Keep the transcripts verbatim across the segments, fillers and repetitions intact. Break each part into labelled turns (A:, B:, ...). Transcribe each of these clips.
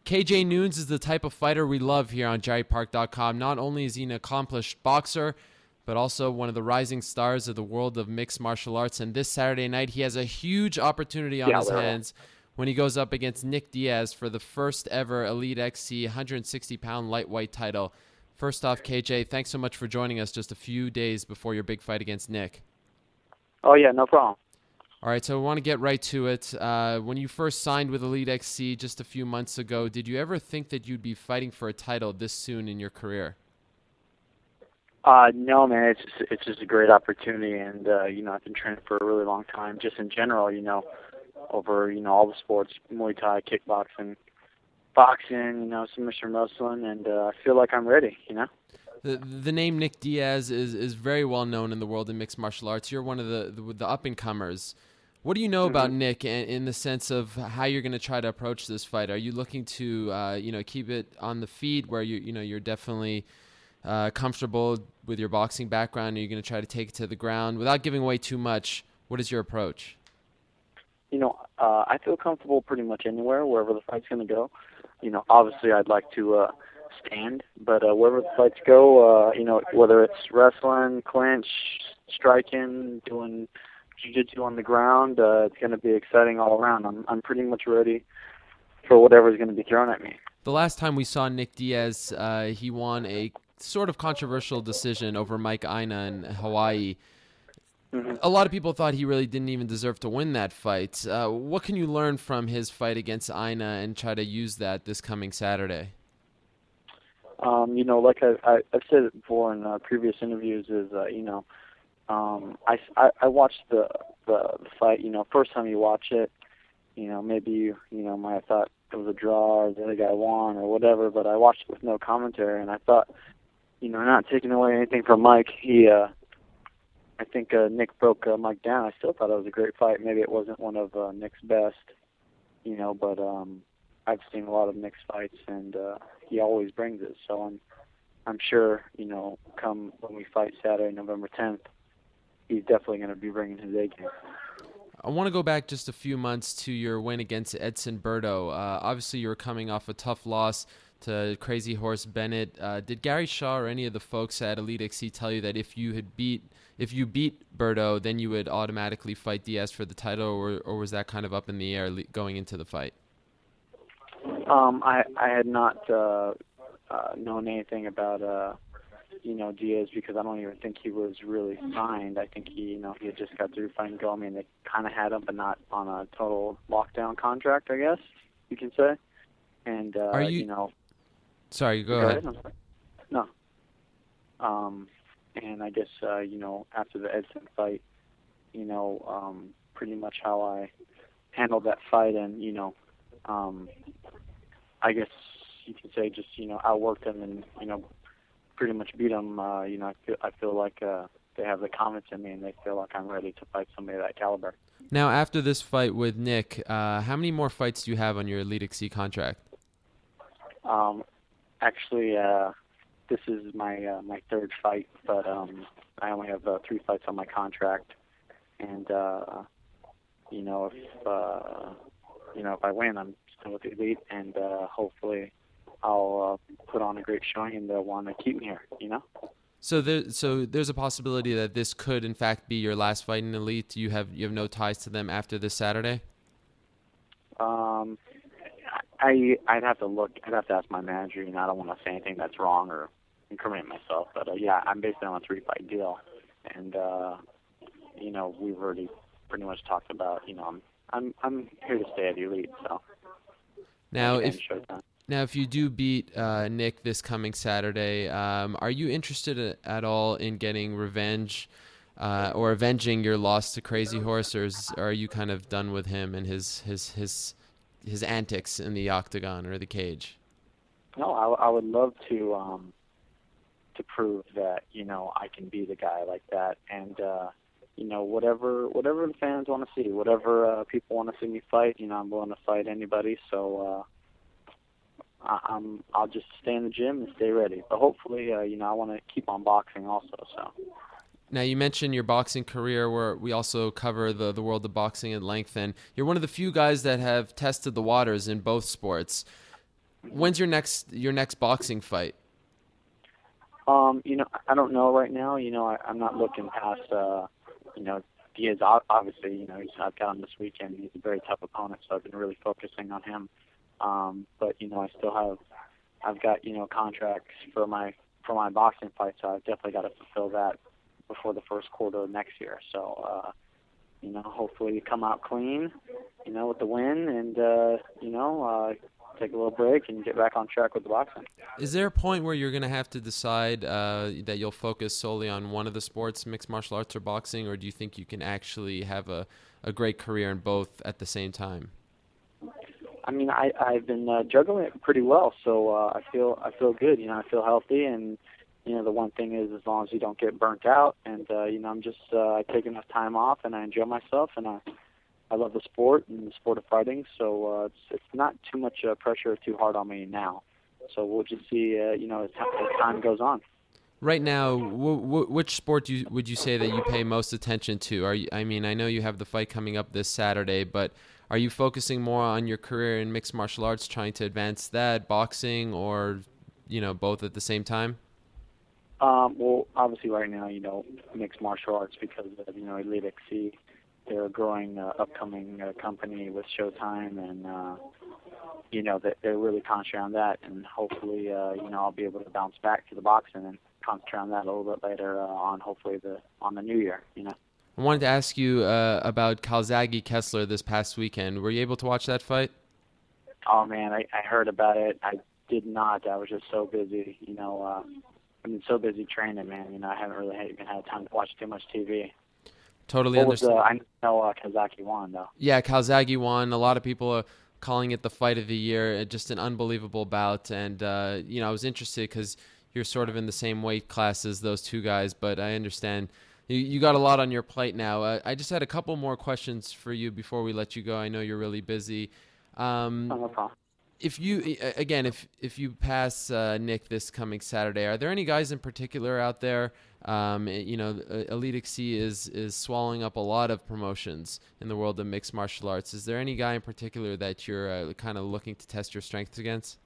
A: K J Noons is the type of fighter we love here on Jerry Park dot com. Not only is he an accomplished boxer, but also one of the rising stars of the world of mixed martial arts. And this Saturday night, he has a huge opportunity on
B: Yeah,
A: his
B: they're-
A: hands when he goes up against Nick Diaz for the first ever Elite X C one hundred sixty pound lightweight title. First off, K J, thanks so much for joining us just a few days before your big fight against Nick.
B: Oh, yeah, no problem.
A: All right, so we want to get right to it. Uh, when you first signed with Elite X C just a few months ago, did you ever think that you'd be fighting for a title this soon in your career?
B: Uh, no, man, it's just, it's just a great opportunity, and, uh, you know, I've been training for a really long time, just in general, you know, over, you know, all the sports, Muay Thai, kickboxing, boxing, you know, submission wrestling, and uh, I feel like I'm ready, you know?
A: The the name Nick Diaz is, is very well known in the world of mixed martial arts. You're one of the, the, the up-and-comers. What do you know
B: Mm-hmm.
A: about Nick in, in the sense of how you're going to try to approach this fight? Are you looking to, uh, you know, keep it on the feet where you you know you're definitely uh, comfortable with your boxing background? Are you going to try to take it to the ground without giving away too much? What is your approach?
B: You know, uh, I feel comfortable pretty much anywhere, wherever the fight's going to go. You know, obviously I'd like to uh, stand, but uh, wherever the fights go, uh, you know, whether it's wrestling, clinch, striking, doing jiu-jitsu on the ground, uh, it's going to be exciting all around. I'm I'm pretty much ready for whatever's going to be thrown at me.
A: The last time we saw Nick Diaz, uh, he won a sort of controversial decision over Mike Ina in Hawaii.
B: Mm-hmm.
A: A lot of people thought he really didn't even deserve to win that fight. Uh, what can you learn from his fight against Ina and try to use that this coming Saturday?
B: Um, you know, like I, I, I've said it before in uh, previous interviews, is uh, you know, um, I, I, I watched the, the the fight. You know, first time you watch it, you know, maybe you you know might have thought it was a draw or the other guy won or whatever. But I watched it with no commentary, and I thought, you know, not taking away anything from Mike, he, uh, I think uh, Nick broke uh, Mike down. I still thought it was a great fight. Maybe it wasn't one of uh, Nick's best, you know, but um, I've seen a lot of Nick's fights, and uh, he always brings it. So I'm, I'm sure, you know, come when we fight Saturday, November tenth, he's definitely going to be bringing his A game.
A: I want to go back just a few months to your win against Edson Berto. Uh, obviously, you were coming off a tough loss to Crazy Horse Bennett. Uh, did Gary Shaw or any of the folks at Elite X C tell you that if you had beat if you beat Berto, then you would automatically fight Diaz for the title, or or was that kind of up in the air going into the fight?
B: Um, I I had not uh, uh, known anything about uh, you know Diaz, because I don't even think he was really signed. I think he you know he had just got through fighting Gomi, and they kind of had him, but not on a total lockdown contract, I guess you can say. And uh,
A: Are you,
B: you know,
A: sorry, go,
B: go
A: ahead.
B: ahead. I'm sorry. No. Um, and I guess uh, you know after the Edson fight, you know, um, pretty much how I handled that fight, and you know, um, I guess you could say just you know outworked him and you know pretty much beat him. Uh, you know, I feel I feel like uh, they have the confidence in me, and they feel like I'm ready to fight somebody of that caliber.
A: Now, after this fight with Nick, uh, how many more fights do you have on your Elite X C contract?
B: Um, actually, uh, this is my uh, my third fight, but um, I only have uh, three fights on my contract, and uh, you know if uh, you know if I win, I'm still with the Elite, and uh, hopefully I'll uh, put on a great showing, and they'll want to keep me here. You know.
A: So there, so there's a possibility that this could, in fact, be your last fight in Elite. You have you have no ties to them after this Saturday?
B: Um, I I'd have to look. I'd have to ask my manager. You know, I don't want to say anything that's wrong or incriminate myself. But uh, yeah, I'm basically on a three-fight deal, and uh, you know, we've already pretty much talked about. You know, I'm I'm I'm here to stay at the Elite. So
A: now, if
B: Showtime.
A: now if you do beat uh, Nick this coming Saturday, um, are you interested at all in getting revenge uh, or avenging your loss to Crazy Horse, or, is, or are you kind of done with him and his his his his antics in the octagon or the cage?
B: No, I, I would love to um, to prove that you know I can be the guy like that, and uh, you know whatever whatever the fans want to see, whatever uh, people want to see me fight, you know I'm willing to fight anybody. So uh, I, I'm I'll just stay in the gym and stay ready. But hopefully, uh, you know I want to keep on boxing also. So.
A: Now, you mentioned your boxing career, where we also cover the, the world of boxing at length, and you're one of the few guys that have tested the waters in both sports. When's your next your next boxing fight?
B: Um, you know, I don't know right now. You know, I, I'm not looking past. Uh, you know, Diaz. ob- Obviously, you know, he's I've got him this weekend. He's a very tough opponent, so I've been really focusing on him. Um, but you know, I still have. I've got you know contracts for my for my boxing fight, so I've definitely got to fulfill that before the first quarter of next year. So, uh, you know, hopefully come out clean, you know, with the win, and uh, you know, uh, take a little break and get back on track with the boxing.
A: Is there a point where you're going to have to decide uh, that you'll focus solely on one of the sports, mixed martial arts or boxing, or do you think you can actually have a, a great career in both at the same time?
B: I mean, I I've been uh, juggling it pretty well, so uh, I feel I feel good. You know, I feel healthy, and you know, the one thing is as long as you don't get burnt out, and uh, you know, I'm just uh, I take enough time off, and I enjoy myself, and I I love the sport and the sport of fighting, so uh, it's it's not too much uh, pressure or too hard on me now. So we'll just see, uh, you know, as, as time goes on.
A: Right now, w- w- which sport do you, would you say that you pay most attention to? Are you, I mean, I know you have the fight coming up this Saturday, but are you focusing more on your career in mixed martial arts, trying to advance that, boxing, or you know, both at the same time?
B: Um, well, obviously, right now, you know, mixed martial arts because of you know Elite X C. They're a growing, uh, upcoming uh, company with Showtime, and uh, you know that they're really concentrating on that. And hopefully, uh, you know, I'll be able to bounce back to the boxing and concentrate on that a little bit later uh, on. Hopefully, the on the new year. You know.
A: I wanted to ask you uh, about Calzaghe Kessler this past weekend. Were you able to watch that fight?
B: Oh man, I, I heard about it. I did not. I was just so busy. You know, uh, I've been so busy training, man. You know, I haven't really even had time to watch too much T V.
A: Totally
B: What was
A: understand.
B: uh, I know uh, Kazaki won though.
A: Yeah, Calzaghe won. A lot of people are calling it the fight of the year. uh, Just an unbelievable bout. And, uh, you know, I was interested because you're sort of in the same weight class as those two guys, but I understand you, you got a lot on your plate now. Uh, I just had a couple more questions for you before we let you go. I know you're really busy. Um,
B: Oh, no problem.
A: if you again, if if you pass uh, Nick this coming Saturday, are there any guys in particular out there? Um, you know, Elite X C is is swallowing up a lot of promotions in the world of mixed martial arts. Is there any guy in particular that you're uh, kind of looking to test your strengths against?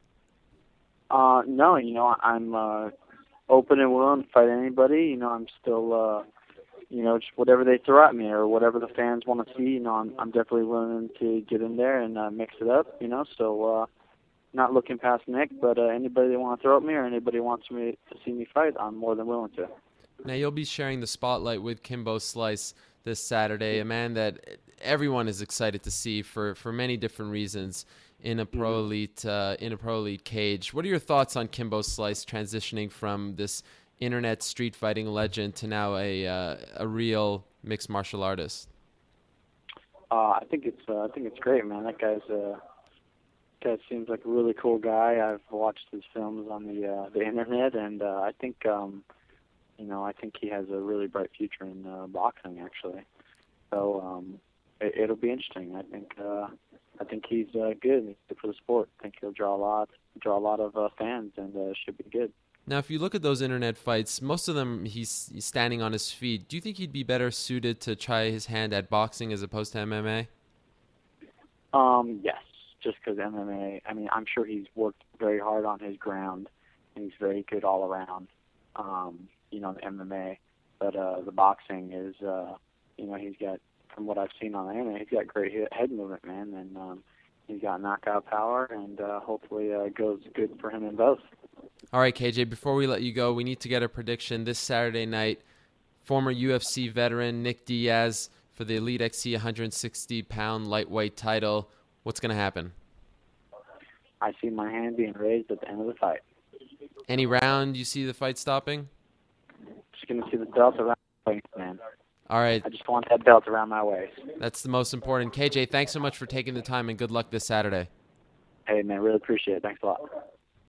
B: Uh, no, you know, I'm uh, open and willing to fight anybody. You know, I'm still, uh, you know, just whatever they throw at me or whatever the fans want to see. You know, I'm I'm definitely willing to get in there and uh, mix it up. You know, so. Uh, Not looking past Nick, but uh, anybody that want to throw at me or anybody wants me to see me fight, I'm more than willing to.
A: Now you'll be sharing the spotlight with Kimbo Slice this Saturday, a man that everyone is excited to see for, for many different reasons in a pro elite uh, in a pro elite cage. What are your thoughts on Kimbo Slice transitioning from this internet street fighting legend to now a uh, a real mixed martial artist?
B: Uh, I think it's uh, I think it's great, man. That guy's uh, guy seems like a really cool guy. I've watched his films on the uh, the internet, and uh, I think um, you know I think he has a really bright future in uh, boxing, actually. So um, it, it'll be interesting. I think uh, I think he's uh, good. He's good for the sport. I think he'll draw a lot draw a lot of uh, fans, and uh, should be good.
A: Now, if you look at those internet fights, most of them he's, he's standing on his feet. Do you think he'd be better suited to try his hand at boxing as opposed to M M A?
B: Um, yes. Just because M M A, I mean, I'm sure he's worked very hard on his ground, and he's very good all around, um, you know, the M M A. But uh, the boxing is, uh, you know, he's got, from what I've seen on the internet, he's got great head movement, man, and um, he's got knockout power, and uh, hopefully uh, goes good for him in both.
A: All right, K J, before we let you go, we need to get a prediction this Saturday night. Former U F C veteran Nick Diaz for the Elite X C one sixty pound lightweight title. What's going to happen?
B: I see my hand being raised at the end of the fight.
A: Any round you see the fight stopping?
B: Just going to see the belt around my waist, man.
A: All right.
B: I just want that belt around my waist.
A: That's the most important. K J, thanks so much for taking the time, and good luck this Saturday.
B: Hey, man, really appreciate it. Thanks a lot.